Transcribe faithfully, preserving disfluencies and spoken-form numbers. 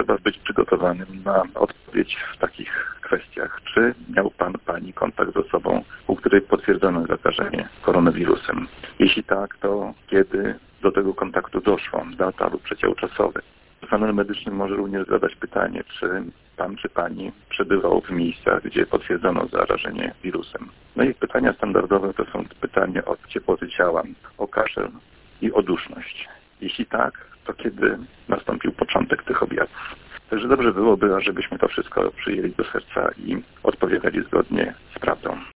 trzeba być przygotowanym na odpowiedź w takich kwestiach. Czy miał pan, pani kontakt z osobą, u której potwierdzono zakażenie koronawirusem? Jeśli tak, to kiedy do tego kontaktu doszło? Data lub przedział czasowy. Personel medyczny może również zadać pytanie, czy pan czy pani przebywał w miejscach, gdzie potwierdzono zarażenie wirusem. No i pytania standardowe to są pytania o ciepłoty ciała, o kaszel i o duszność. Jeśli tak, to kiedy nastąpił początek tych objawów? Także dobrze byłoby, żebyśmy to wszystko przyjęli do serca i odpowiadali zgodnie z prawdą.